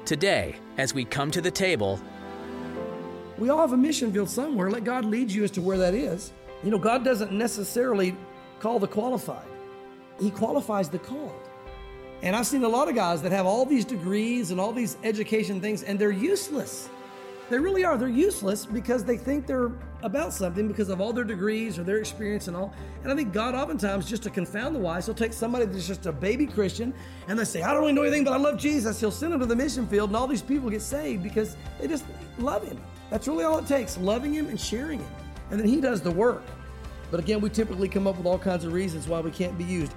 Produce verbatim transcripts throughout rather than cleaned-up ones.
Today, as we come to the table, we all have a mission field somewhere. Let God lead you as to where that is. You know, God doesn't necessarily call the qualified. He qualifies the called. And I've seen a lot of guys that have all these degrees and all these education things, and they're useless. They really are. They're useless because they think they're about something because of all their degrees or their experience and all. And I think God oftentimes, just to confound the wise, he'll take somebody that's just a baby Christian and they say, I don't really know anything, but I love Jesus. He'll send them to the mission field and all these people get saved because they just love him. That's really all it takes, loving him and sharing him. And then he does the work. But again, we typically come up with all kinds of reasons why we can't be used.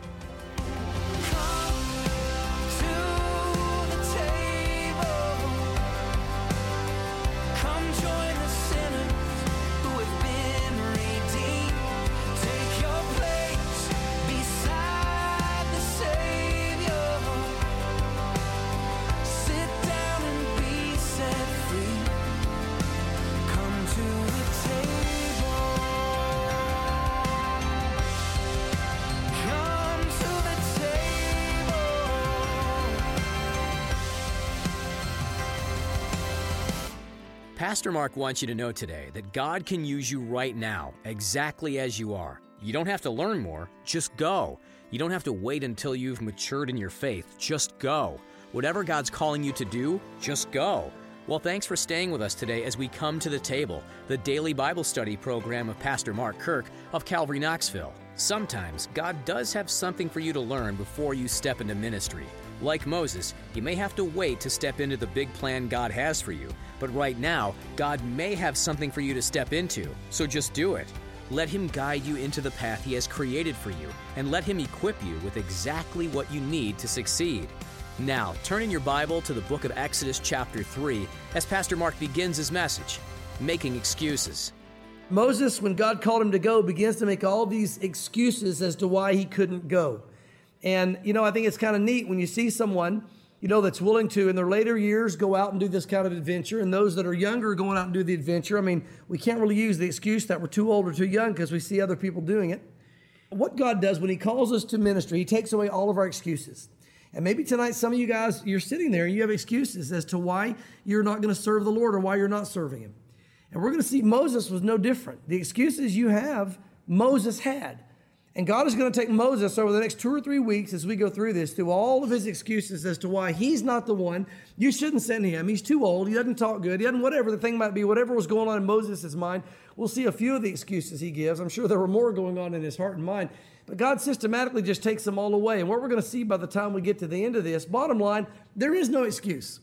Pastor Mark wants you to know today that God can use you right now, exactly as you are. You don't have to learn more, just go. You don't have to wait until you've matured in your faith, just go. Whatever God's calling you to do, just go. Well, thanks for staying with us today as we come to the table, the daily Bible study program of Pastor Mark Kirk of Calvary Knoxville. Sometimes God does have something for you to learn before you step into ministry. Like Moses, you may have to wait to step into the big plan God has for you. But right now, God may have something for you to step into, so just do it. Let him guide you into the path he has created for you, and let him equip you with exactly what you need to succeed. Now, turn in your Bible to the book of Exodus chapter three as Pastor Mark begins his message, Making Excuses. Moses, when God called him to go, begins to make all these excuses as to why he couldn't go. And, you know, I think it's kind of neat when you see someone, you know, that's willing to, in their later years, go out and do this kind of adventure, and those that are younger going out and do the adventure. I mean, we can't really use the excuse that we're too old or too young because we see other people doing it. What God does when he calls us to ministry, he takes away all of our excuses. And maybe tonight, some of you guys, you're sitting there and you have excuses as to why you're not going to serve the Lord or why you're not serving him. And we're going to see Moses was no different. The excuses you have, Moses had. And God is going to take Moses over the next two or three weeks as we go through this, through all of his excuses as to why he's not the one. You shouldn't send him. He's too old. He doesn't talk good. He doesn't, whatever the thing might be, whatever was going on in Moses' mind. We'll see a few of the excuses he gives. I'm sure there were more going on in his heart and mind. But God systematically just takes them all away. And what we're going to see by the time we get to the end of this, bottom line, there is no excuse.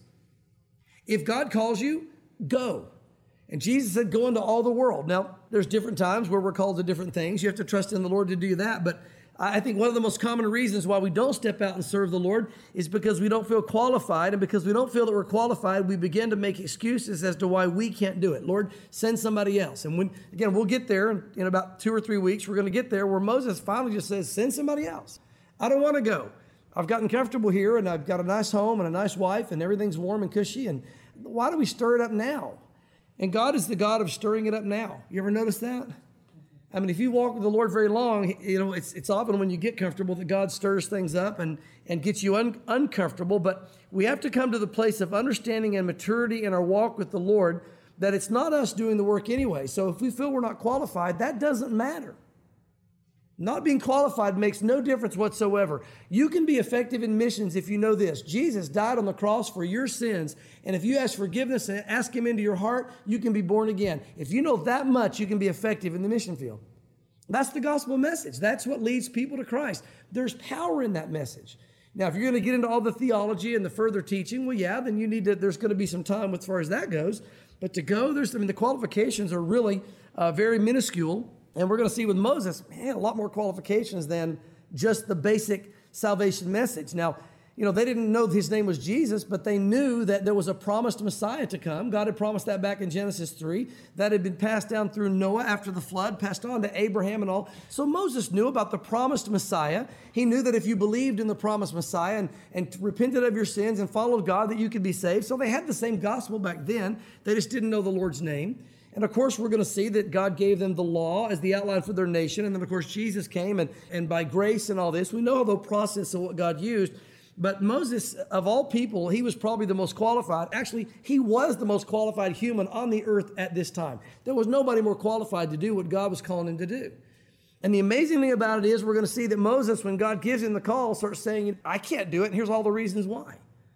If God calls you, go. And Jesus said, go into all the world. Now, there's different times where we're called to different things. You have to trust in the Lord to do that. But I think one of the most common reasons why we don't step out and serve the Lord is because we don't feel qualified. And because we don't feel that we're qualified, we begin to make excuses as to why we can't do it. Lord, send somebody else. And when, again, we'll get there in, in about two or three weeks. We're going to get there where Moses finally just says, send somebody else. I don't want to go. I've gotten comfortable here and I've got a nice home and a nice wife and everything's warm and cushy. And why do we stir it up now? And God is the God of stirring it up now. You ever notice that? I mean, if you walk with the Lord very long, you know, it's it's often when you get comfortable that God stirs things up and, and gets you un, uncomfortable. But we have to come to the place of understanding and maturity in our walk with the Lord that it's not us doing the work anyway. So if we feel we're not qualified, that doesn't matter. Not being qualified makes no difference whatsoever. You can be effective in missions if you know this. Jesus died on the cross for your sins. And if you ask forgiveness and ask him into your heart, you can be born again. If you know that much, you can be effective in the mission field. That's the gospel message. That's what leads people to Christ. There's power in that message. Now, if you're going to get into all the theology and the further teaching, well, yeah, then you need to, there's going to be some time as far as that goes. But to go, there's, I mean, the qualifications are really uh, very minuscule. And we're going to see with Moses, man, a lot more qualifications than just the basic salvation message. Now, you know, they didn't know his name was Jesus, but they knew that there was a promised Messiah to come. God had promised that back in Genesis three. That had been passed down through Noah after the flood, passed on to Abraham and all. So Moses knew about the promised Messiah. He knew that if you believed in the promised Messiah and, and repented of your sins and followed God, that you could be saved. So they had the same gospel back then. They just didn't know the Lord's name. And of course, we're going to see that God gave them the law as the outline for their nation. And then, of course, Jesus came and, and by grace and all this, we know the process of what God used. But Moses, of all people, he was probably the most qualified. Actually, he was the most qualified human on the earth at this time. There was nobody more qualified to do what God was calling him to do. And the amazing thing about it is we're going to see that Moses, when God gives him the call, starts saying, I can't do it, and here's all the reasons why.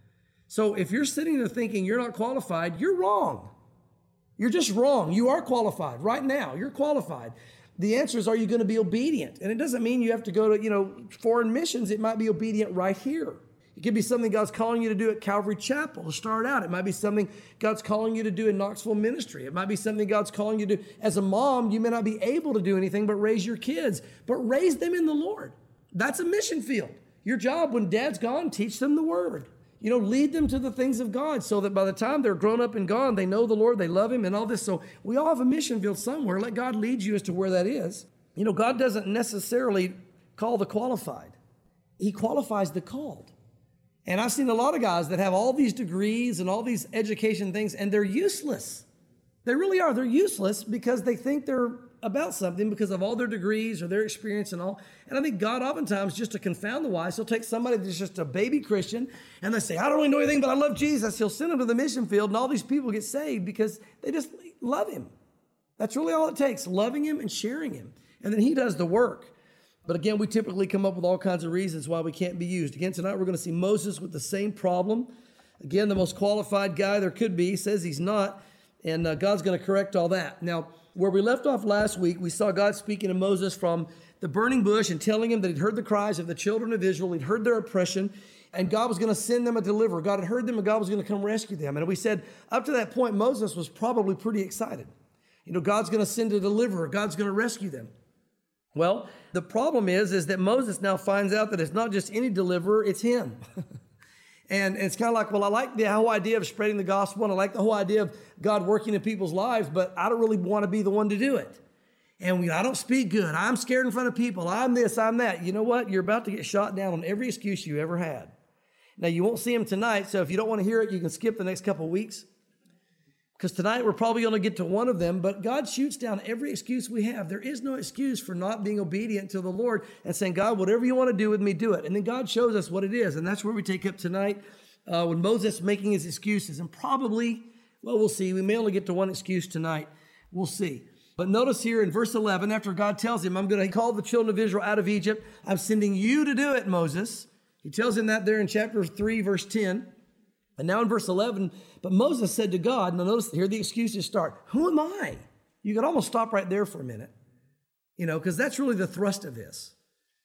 So if you're sitting there thinking you're not qualified, you're wrong. You're just wrong. You are qualified right now. You're qualified. The answer is, are you going to be obedient? And it doesn't mean you have to go to, you know, foreign missions. It might be obedient right here. It could be something God's calling you to do at Calvary Chapel to start out. It might be something God's calling you to do in Knoxville ministry. It might be something God's calling you to do. As a mom, you may not be able to do anything but raise your kids, but raise them in the Lord. That's a mission field. Your job when dad's gone, teach them the word. You know, lead them to the things of God so that by the time they're grown up and gone, they know the Lord, they love him and all this. So we all have a mission field somewhere. Let God lead you as to where that is. You know, God doesn't necessarily call the qualified. He qualifies the called. And I've seen a lot of guys that have all these degrees and all these education things, and they're useless. They really are. They're useless because they think they're about something because of all their degrees or their experience and all. And I think God oftentimes, just to confound the wise, he'll take somebody that's just a baby Christian and they say, I don't really know anything, but I love Jesus. He'll send them to the mission field and all these people get saved because they just love him. That's really all it takes, loving him and sharing him. And then he does the work. But again, we typically come up with all kinds of reasons why we can't be used. Again, tonight we're going to see Moses with the same problem. Again, the most qualified guy there could be, says he's not, and uh, God's going to correct all that. Now, where we left off last week, we saw God speaking to Moses from the burning bush and telling him that he'd heard the cries of the children of Israel, he'd heard their oppression, and God was going to send them a deliverer. God had heard them, and God was going to come rescue them. And we said up to that point, Moses was probably pretty excited. You know, God's going to send a deliverer. God's going to rescue them. Well, the problem is, is that Moses now finds out that it's not just any deliverer, it's him. and, and it's kind of like, well, I like the whole idea of spreading the gospel, and I like the whole idea of God working in people's lives, but I don't really want to be the one to do it. And we, I don't speak good. I'm scared in front of people. I'm this, I'm that. You know what? You're about to get shot down on every excuse you ever had. Now, you won't see him tonight, so if you don't want to hear it, you can skip the next couple of weeks. Because tonight we're probably going to get to one of them, but God shoots down every excuse we have. There is no excuse for not being obedient to the Lord and saying, God, whatever you want to do with me, do it. And then God shows us what it is. And that's where we take up tonight uh, when Moses making his excuses. And probably, well, we'll see. We may only get to one excuse tonight. We'll see. But notice here in verse eleven, after God tells him, I'm going to call the children of Israel out of Egypt. I'm sending you to do it, Moses. He tells him that there in chapter three, verse ten. And now in verse eleven, but Moses said to God, now notice here the excuses start. Who am I? You could almost stop right there for a minute, you know, because that's really the thrust of this.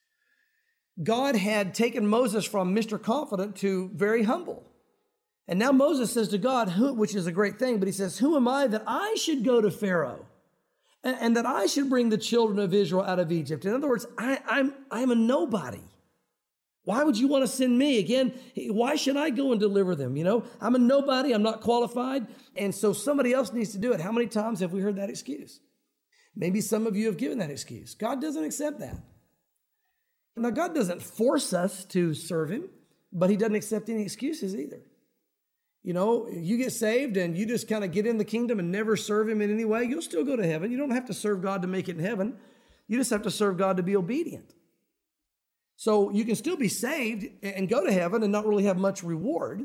God had taken Moses from Mister Confident to very humble. And now Moses says to God, who, which is a great thing, but he says, who am I that I should go to Pharaoh and, and that I should bring the children of Israel out of Egypt? In other words, I, I'm, I'm a nobody. Why would you want to send me? Again, why should I go and deliver them? You know, I'm a nobody. I'm not qualified. And so somebody else needs to do it. How many times have we heard that excuse? Maybe some of you have given that excuse. God doesn't accept that. Now, God doesn't force us to serve him, but he doesn't accept any excuses either. You know, you get saved and you just kind of get in the kingdom and never serve him in any way, you'll still go to heaven. You don't have to serve God to make it in heaven. You just have to serve God to be obedient. So you can still be saved and go to heaven and not really have much reward.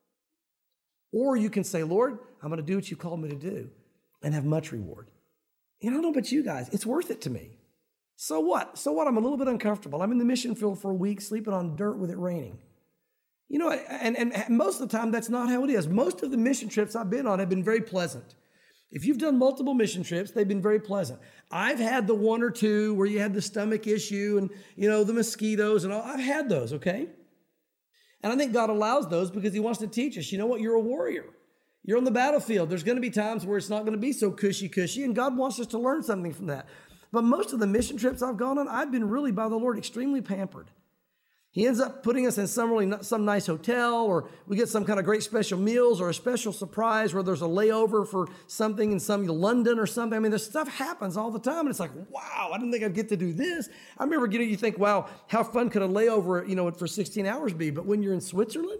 Or you can say, Lord, I'm going to do what you called me to do and have much reward. And I don't know about you guys, it's worth it to me. So what? So what? I'm a little bit uncomfortable. I'm in the mission field for a week, sleeping on dirt with it raining. You know, and, and most of the time, that's not how it is. Most of the mission trips I've been on have been very pleasant. If you've done multiple mission trips, they've been very pleasant. I've had the one or two where you had the stomach issue and, you know, the mosquitoes and all. I've had those, okay? And I think God allows those because he wants to teach us, you know what, you're a warrior. You're on the battlefield. There's going to be times where it's not going to be so cushy-cushy, and God wants us to learn something from that. But most of the mission trips I've gone on, I've been really, by the Lord, extremely pampered. He ends up putting us in some really some nice hotel, or we get some kind of great special meals or a special surprise where there's a layover for something in some London or something. I mean, this stuff happens all the time. And it's like, wow, I didn't think I'd get to do this. I remember getting, you think, wow, how fun could a layover, you know, for sixteen hours be? But when you're in Switzerland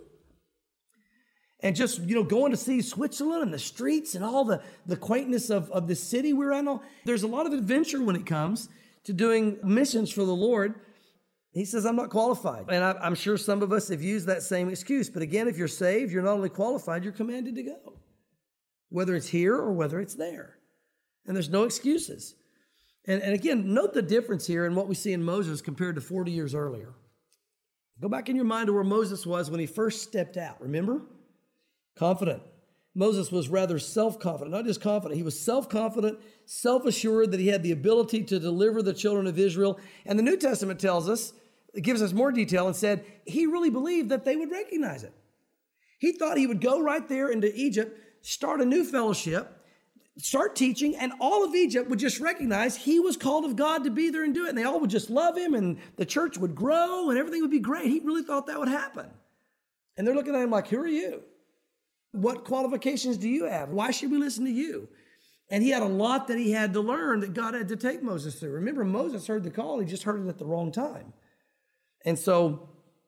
and just, you know, going to see Switzerland and the streets and all the, the quaintness of, of the city we're in, all, there's a lot of adventure when it comes to doing missions for the Lord. He says, I'm not qualified. And I, I'm sure some of us have used that same excuse. But again, if you're saved, you're not only qualified, you're commanded to go, whether it's here or whether it's there. And there's no excuses. And, and again, note the difference here in what we see in Moses compared to forty years earlier. Go back in your mind to where Moses was when he first stepped out. Remember? Confident. Moses was rather self-confident, not just confident. He was self-confident, self-assured that he had the ability to deliver the children of Israel. And the New Testament tells us, it gives us more detail and said he really believed that they would recognize it. He thought he would go right there into Egypt, start a new fellowship, start teaching, and all of Egypt would just recognize he was called of God to be there and do it. And they all would just love him, and the church would grow, and everything would be great. He really thought that would happen. And they're looking at him like, who are you? What qualifications do you have? Why should we listen to you? And he had a lot that he had to learn that God had to take Moses through. Remember, Moses heard the call. He just heard it at the wrong time. And so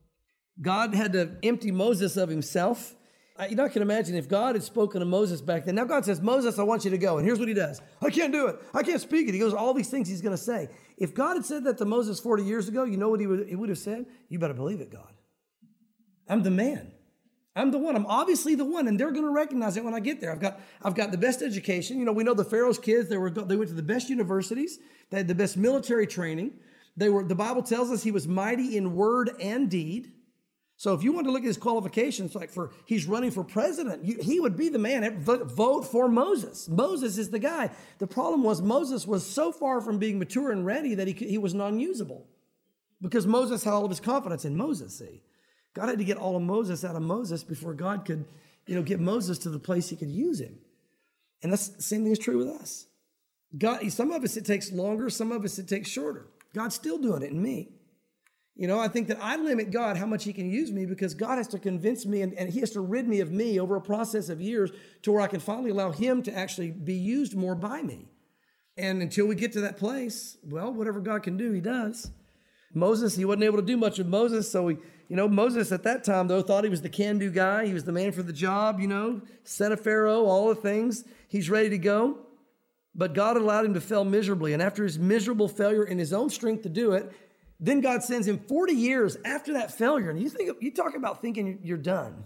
God had to empty Moses of himself. You know, I can imagine if God had spoken to Moses back then. Now God says, Moses, I want you to go. And here's what he does. I can't do it. I can't speak it. He goes, all these things he's going to say. If God had said that to Moses forty years ago, you know what he would, he would have said? You better believe it, God. I'm the man. I'm the one. I'm obviously the one, and they're going to recognize it when I get there. I've got, I've got the best education. You know, we know the Pharaoh's kids. They were, they went to the best universities. They had the best military training. They were. The Bible tells us he was mighty in word and deed. So if you want to look at his qualifications, like for he's running for president, you, he would be the man. Vote for Moses. Moses is the guy. The problem was Moses was so far from being mature and ready that he he was non-usable, because Moses had all of his confidence in Moses. See. God had to get all of Moses out of Moses before God could, you know, get Moses to the place he could use him. And that's the same thing is true with us. God, some of us it takes longer, some of us it takes shorter. God's still doing it in me. You know, I think that I limit God how much he can use me because God has to convince me and, and he has to rid me of me over a process of years to where I can finally allow him to actually be used more by me. And until we get to that place, well, whatever God can do, he does. Moses, he wasn't able to do much with Moses, so he, you know, Moses at that time, though, thought he was the can-do guy. He was the man for the job, you know, son of Pharaoh, all the things. He's ready to go. But God allowed him to fail miserably. And after his miserable failure in his own strength to do it, then God sends him forty years after that failure. And you think, you talk about thinking you're done.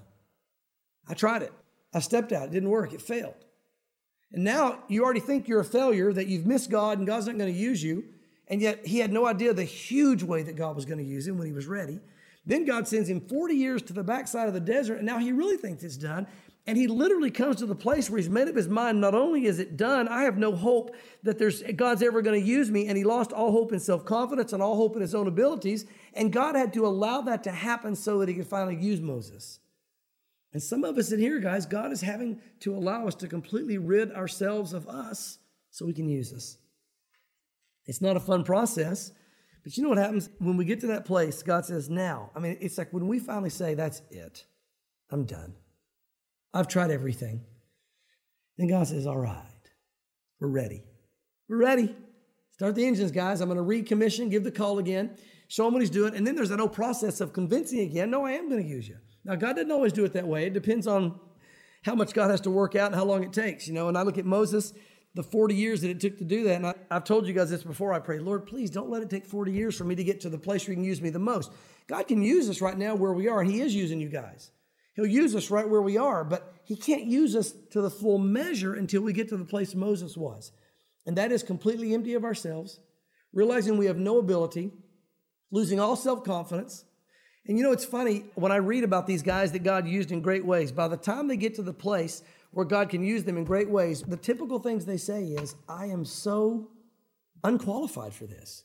I tried it. I stepped out. It didn't work. It failed. And now you already think you're a failure, that you've missed God and God's not going to use you. And yet he had no idea the huge way that God was going to use him when he was ready. Then God sends him forty years to the backside of the desert, and now he really thinks it's done. And he literally comes to the place where he's made up his mind, not only is it done, I have no hope that there's God's ever going to use me. And he lost all hope in self-confidence and all hope in his own abilities. And God had to allow that to happen so that he could finally use Moses. And some of us in here, guys, God is having to allow us to completely rid ourselves of us so he can use us. It's not a fun process, but you know what happens? When we get to that place, God says, now, I mean, it's like when we finally say, that's it, I'm done. I've tried everything. Then God says, all right, we're ready. We're ready. Start the engines, guys. I'm going to recommission, give the call again, show him what he's doing. And then there's that old process of convincing again, no, I am going to use you. Now, God doesn't always do it that way. It depends on how much God has to work out and how long it takes, you know. And I look at Moses, the forty years that it took to do that. And I, I've told you guys this before. I pray, Lord, please don't let it take forty years for me to get to the place where you can use me the most. God can use us right now where we are, and he is using you guys. He'll use us right where we are, but he can't use us to the full measure until we get to the place Moses was. And that is completely empty of ourselves, realizing we have no ability, losing all self-confidence. And you know, it's funny, when I read about these guys that God used in great ways, by the time they get to the place where God can use them in great ways, the typical things they say is, I am so unqualified for this.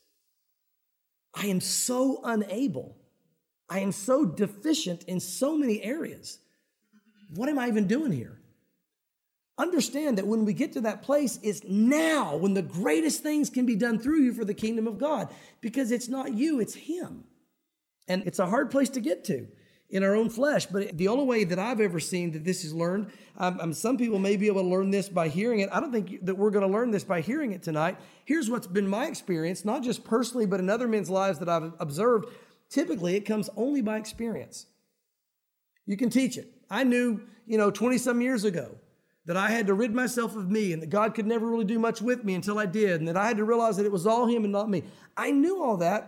I am so unable. I am so deficient in so many areas. What am I even doing here? Understand that when we get to that place, it's now when the greatest things can be done through you for the kingdom of God, because it's not you, it's him. And it's a hard place to get to in our own flesh, but the only way that I've ever seen that this is learned, um, um, some people may be able to learn this by hearing it. I don't think that we're going to learn this by hearing it tonight. Here's what's been my experience, not just personally, but in other men's lives that I've observed. Typically, it comes only by experience. You can teach it. I knew, you know, twenty-some years ago that I had to rid myself of me and that God could never really do much with me until I did, and that I had to realize that it was all him and not me. I knew all that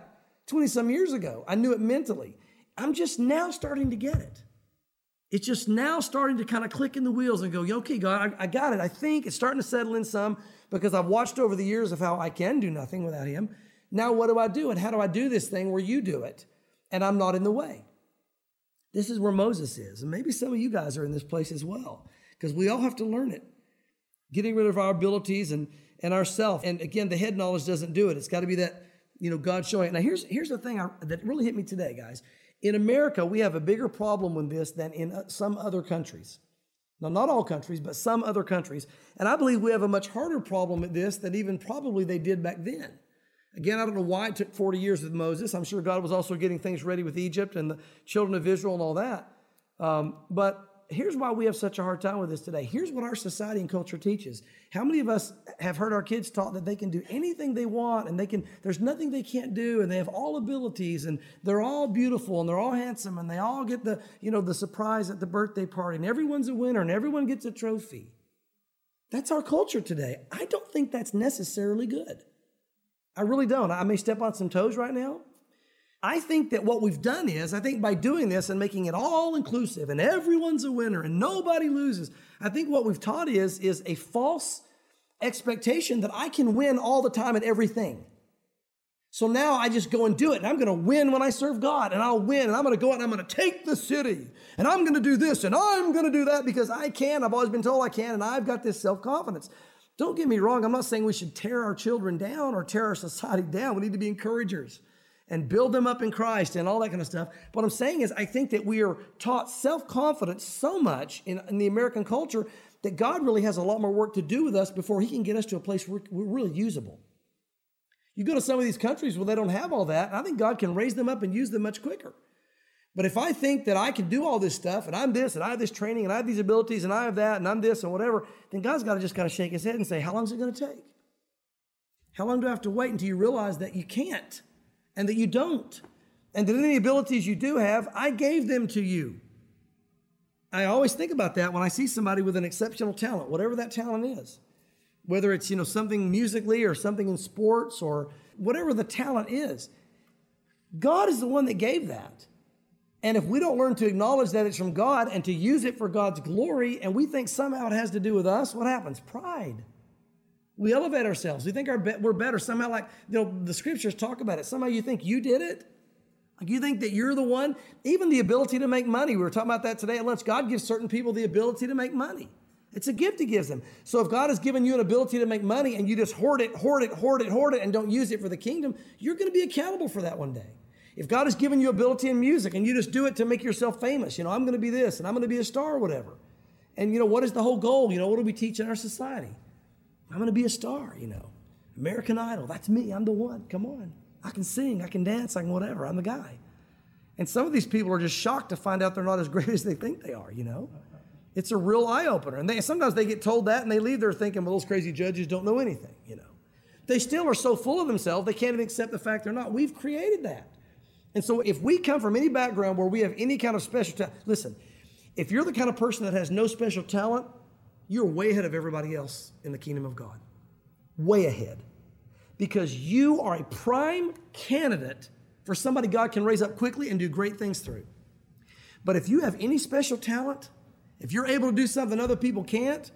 twenty-some years ago. I knew it mentally. I'm just now starting to get it. It's just now starting to kind of click in the wheels and go, okay, God, I, I got it. I think it's starting to settle in some because I've watched over the years of how I can do nothing without him. Now what do I do? And how do I do this thing where you do it and I'm not in the way? This is where Moses is. And maybe some of you guys are in this place as well because we all have to learn it. Getting rid of our abilities and, and ourself. And again, the head knowledge doesn't do it. It's got to be that, you know, God showing it. Now here's, here's the thing I, that really hit me today, guys. In America, we have a bigger problem with this than in some other countries. Now, not all countries, but some other countries. And I believe we have a much harder problem with this than even probably they did back then. Again, I don't know why it took forty years with Moses. I'm sure God was also getting things ready with Egypt and the children of Israel and all that. Um, but here's why we have such a hard time with this today. Here's what our society and culture teaches. How many of us have heard our kids taught that they can do anything they want and they can, there's nothing they can't do and they have all abilities and they're all beautiful and they're all handsome and they all get the, you know, the surprise at the birthday party and everyone's a winner and everyone gets a trophy. That's our culture today. I don't think that's necessarily good. I really don't. I may step on some toes right now. I think that what we've done is, I think by doing this and making it all inclusive and everyone's a winner and nobody loses, I think what we've taught is, is a false expectation that I can win all the time at everything. So now I just go and do it and I'm going to win when I serve God and I'll win and I'm going to go out and I'm going to take the city and I'm going to do this and I'm going to do that because I can. I've always been told I can and I've got this self-confidence. Don't get me wrong. I'm not saying we should tear our children down or tear our society down. We need to be encouragers and build them up in Christ and all that kind of stuff. What I'm saying is I think that we are taught self-confidence so much in, in the American culture that God really has a lot more work to do with us before he can get us to a place where we're really usable. You go to some of these countries where they don't have all that, and I think God can raise them up and use them much quicker. But if I think that I can do all this stuff, and I'm this, and I have this training, and I have these abilities, and I have that, and I'm this, and whatever, then God's got to just kind of shake his head and say, how long is it going to take? How long do I have to wait until you realize that you can't, and that you don't, and that any abilities you do have, I gave them to you? I always think about that when I see somebody with an exceptional talent, whatever that talent is. Whether it's, you know, something musically or something in sports or whatever the talent is. God is the one that gave that. And if we don't learn to acknowledge that it's from God and to use it for God's glory, and we think somehow it has to do with us, what happens? Pride. We elevate ourselves. We think our be- we're better. Somehow, like, you know, the scriptures talk about it. Somehow you think you did it. Like you think that you're the one. Even the ability to make money. We were talking about that today at lunch. God gives certain people the ability to make money. It's a gift he gives them. So if God has given you an ability to make money and you just hoard it, hoard it, hoard it, hoard it, and don't use it for the kingdom, you're going to be accountable for that one day. If God has given you ability in music and you just do it to make yourself famous, you know, I'm going to be this and I'm going to be a star or whatever. And, you know, what is the whole goal? You know, what do we teach in our society? I'm going to be a star, you know. American Idol, that's me. I'm the one. Come on. I can sing. I can dance. I can whatever. I'm the guy. And some of these people are just shocked to find out they're not as great as they think they are, you know. It's a real eye-opener. And they, sometimes they get told that and they leave there thinking, well, those crazy judges don't know anything, you know. They still are so full of themselves, they can't even accept the fact they're not. We've created that. And so if we come from any background where we have any kind of special talent, listen, if you're the kind of person that has no special talent, you're way ahead of everybody else in the kingdom of God. Way ahead. Because you are a prime candidate for somebody God can raise up quickly and do great things through. But if you have any special talent, if you're able to do something other people can't,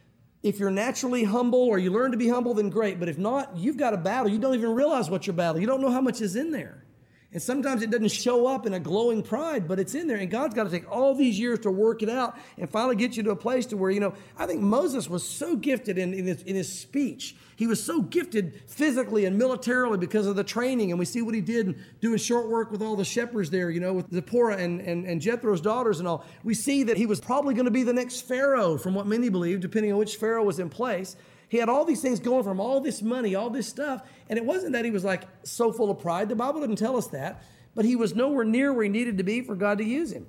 if you're naturally humble or you learn to be humble, then great. But if not, you've got a battle. You don't even realize what you're battling. You don't know how much is in there. And sometimes it doesn't show up in a glowing pride, but it's in there. And God's got to take all these years to work it out and finally get you to a place to where, you know, I think Moses was so gifted in, in, his, in his speech. He was so gifted physically and militarily because of the training. And we see what he did doing short work with all the shepherds there, you know, with Zipporah and, and, and Jethro's daughters and all. We see that he was probably going to be the next Pharaoh from what many believe, depending on which Pharaoh was in place. He had all these things going for him, all this money, all this stuff. And it wasn't that he was like so full of pride. The Bible didn't tell us that. But he was nowhere near where he needed to be for God to use him.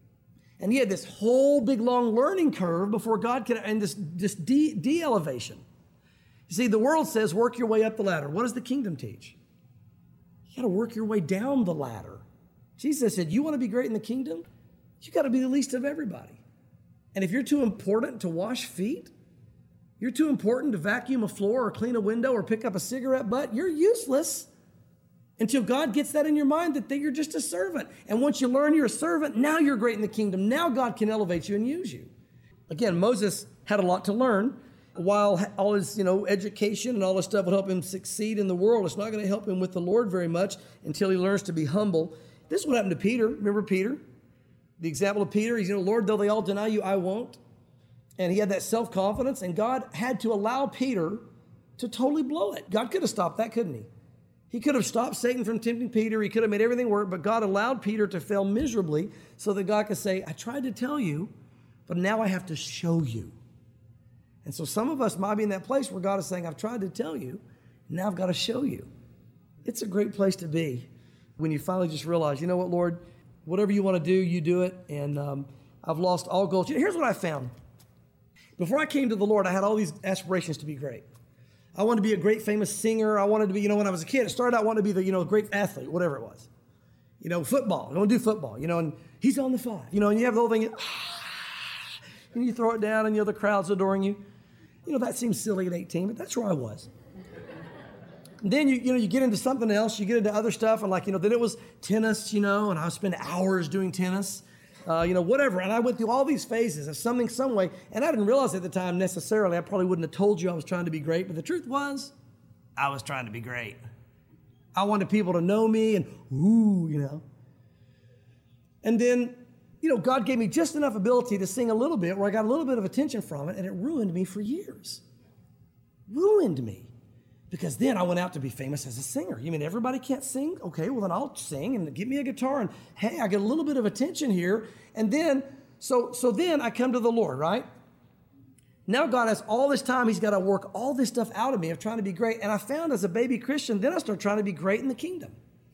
And he had this whole big long learning curve before God could, and this, this de, de-elevation. You see, the world says work your way up the ladder. What does the kingdom teach? You got to work your way down the ladder. Jesus said, you want to be great in the kingdom? You got to be the least of everybody. And if you're too important to wash feet, you're too important to vacuum a floor or clean a window or pick up a cigarette butt, you're useless. Until God gets that in your mind that you're just a servant. And once you learn you're a servant, now you're great in the kingdom. Now God can elevate you and use you. Again, Moses had a lot to learn. While all his, you know, education and all this stuff would help him succeed in the world, it's not going to help him with the Lord very much until he learns to be humble. This is what happened to Peter. Remember Peter? The example of Peter, he's, you know, Lord, though they all deny you, I won't. And he had that self-confidence, and God had to allow Peter to totally blow it. God could have stopped that, couldn't he? He could have stopped Satan from tempting Peter. He could have made everything work, but God allowed Peter to fail miserably so that God could say, I tried to tell you, but now I have to show you. And so some of us might be in that place where God is saying, I've tried to tell you, now I've got to show you. It's a great place to be when you finally just realize, you know what, Lord, whatever you want to do, you do it. And um, I've lost all goals. Here's what I found. Before I came to the Lord, I had all these aspirations to be great. I wanted to be a great famous singer. I wanted to be, you know, when I was a kid, it started out wanting to be the, you know, great athlete, whatever it was. You know, football. I want to do football, you know, and he's on the five, you know, and you have the whole thing, and you throw it down and the other crowd's adoring you. You know, that seems silly at eighteen, but that's where I was. And then you, you know, you get into something else, you get into other stuff, and like, you know, then it was tennis, you know, and I would spend hours doing tennis. Uh, you know, whatever. And I went through all these phases of something, some way. And I didn't realize at the time necessarily, I probably wouldn't have told you I was trying to be great. But the truth was, I was trying to be great. I wanted people to know me and, ooh, you know. And then, you know, God gave me just enough ability to sing a little bit where I got a little bit of attention from it. And it ruined me for years. Ruined me. Because then I went out to be famous as a singer. You mean everybody can't sing? Okay, well then I'll sing and give me a guitar and hey, I get a little bit of attention here. And then, so so then I come to the Lord, right? Now God has all this time, he's got to work all this stuff out of me of trying to be great. And I found as a baby Christian, then I started trying to be great in the kingdom.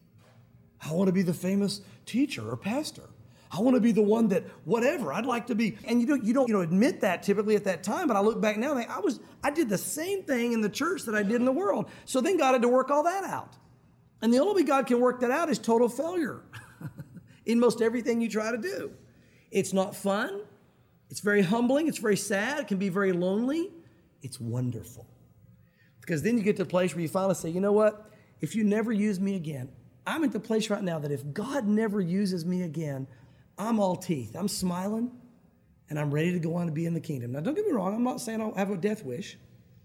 I want to be the famous teacher or pastor. I want to be the one that whatever I'd like to be. And you don't, you don't, you know, admit that typically at that time. But I look back now and think, I was, I did the same thing in the church that I did in the world. So then God had to work all that out. And the only way God can work that out is total failure in most everything you try to do. It's not fun. It's very humbling. It's very sad. It can be very lonely. It's wonderful. Because then you get to a place where you finally say, you know what? If you never use me again, I'm at the place right now that if God never uses me again, I'm all teeth. I'm smiling, and I'm ready to go on to be in the kingdom. Now, don't get me wrong. I'm not saying I don't have a death wish.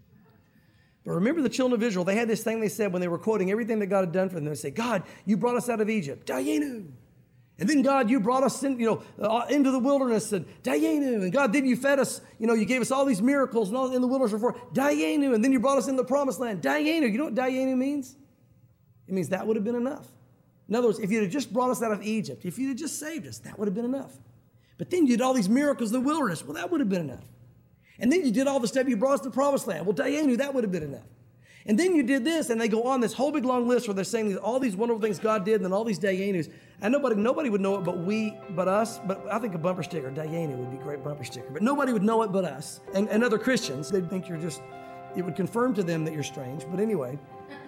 But remember the children of Israel. They had this thing they said when they were quoting everything that God had done for them. They say, God, you brought us out of Egypt. Dayenu. And then, God, you brought us in, you know, uh, into the wilderness. And Dayenu. And God, then you fed us. You know, you gave us all these miracles and all in the wilderness before. Dayenu. And then you brought us in the promised land. Dayenu. You know what Dayenu means? It means that would have been enough. In other words, if you'd have just brought us out of Egypt, if you'd have just saved us, that would have been enough. But then you did all these miracles in the wilderness. Well, that would have been enough. And then you did all the stuff, you brought us to the promised land. Well, Dayenu, that would have been enough. And then you did this, and they go on this whole big long list where they're saying all these wonderful things God did, and then all these Dayenus. And nobody, nobody would know it but we, but us. But I think a bumper sticker, Dayenu, would be a great bumper sticker. But nobody would know it but us and, and other Christians. They'd think you're just, it would confirm to them that you're strange. But anyway.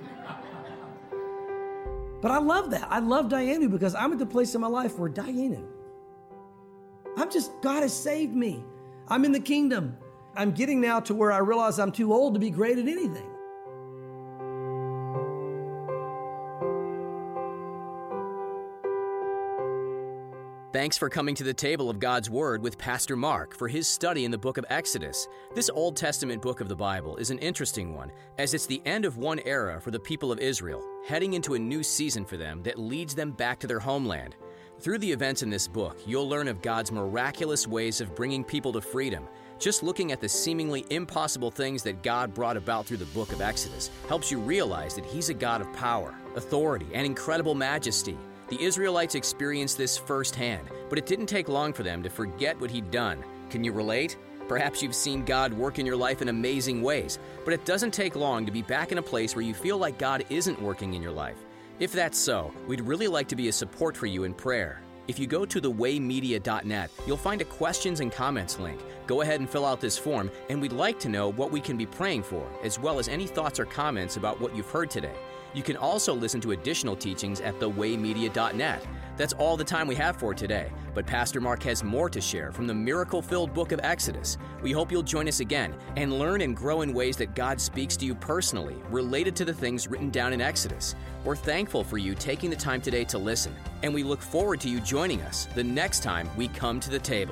But I love that. I love Dayenu because I'm at the place in my life where Dayenu. I'm just, God has saved me. I'm in the kingdom. I'm getting now to where I realize I'm too old to be great at anything. Thanks for coming to the table of God's Word with Pastor Mark for his study in the book of Exodus. This Old Testament book of the Bible is an interesting one, as it's the end of one era for the people of Israel, heading into a new season for them that leads them back to their homeland. Through the events in this book, you'll learn of God's miraculous ways of bringing people to freedom. Just looking at the seemingly impossible things that God brought about through the book of Exodus helps you realize that He's a God of power, authority, and incredible majesty. The Israelites experienced this firsthand, but it didn't take long for them to forget what He'd done. Can you relate? Perhaps you've seen God work in your life in amazing ways, but it doesn't take long to be back in a place where you feel like God isn't working in your life. If that's so, we'd really like to be a support for you in prayer. If you go to the way media dot net, you'll find a questions and comments link. Go ahead and fill out this form, and we'd like to know what we can be praying for, as well as any thoughts or comments about what you've heard today. You can also listen to additional teachings at the way media dot net. That's all the time we have for today, but Pastor Mark has more to share from the miracle-filled book of Exodus. We hope you'll join us again and learn and grow in ways that God speaks to you personally, related to the things written down in Exodus. We're thankful for you taking the time today to listen, and we look forward to you joining us the next time we come to the table.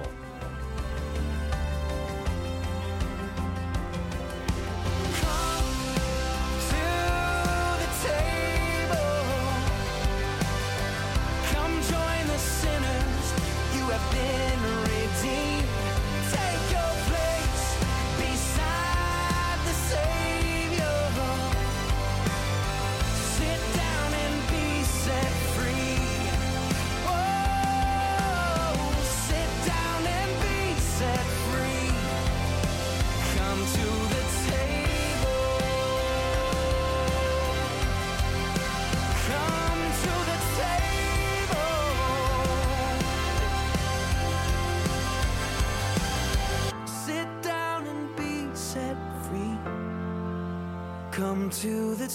Come to the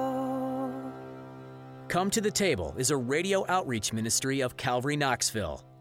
table. Come to the Table is a radio outreach ministry of Calvary Knoxville.